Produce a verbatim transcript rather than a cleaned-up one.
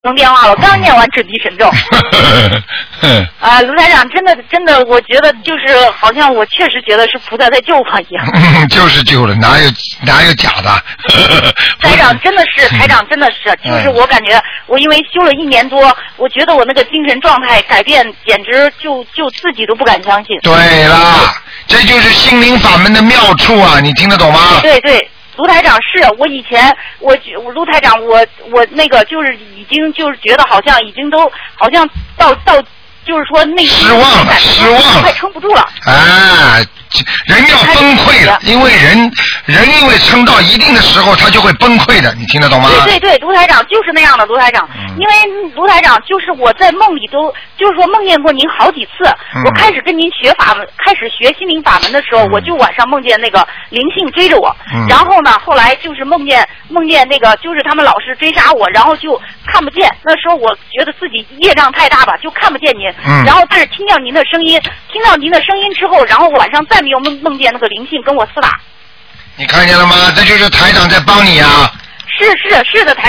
通电话了，刚念完准提神咒。啊，卢台长，真的真的，我觉得就是好像我确实觉得是菩萨在救我一样。 就是救了，哪有哪有假的？ 台长真的是，台长真的是，就是我感觉我因为修了一年多，我觉得我那个精神状态改变，简直就就自己都不敢相信。 对啦，这就是心灵法门的妙处啊！你听得懂吗？ 对对。卢台长是我以前我我卢台长我我那个就是已经就是觉得好像已经都好像到到就是说内心失望了，失望了， 快撑不住了。 啊，人要崩溃了，因为人人因为撑到一定的时候，他就会崩溃的，你听得懂吗？ 对对对，卢台长就是那样的，卢台长，嗯、因为卢台长就是我在梦里都就是说梦见过您好几次。嗯、我开始跟您学法门，开始学心灵法门的时候，嗯、我就晚上梦见那个灵性追着我，嗯、然后呢，后来就是梦见梦见那个就是他们老是追杀我，然后就看不见。那时候我觉得自己业障太大吧，就看不见您。嗯、然后但是听到您的声音，听到您的声音之后，然后晚上再没有梦梦见那个灵性跟我厮打。 你看见了吗？这就是台长在帮你啊。 是是是的，台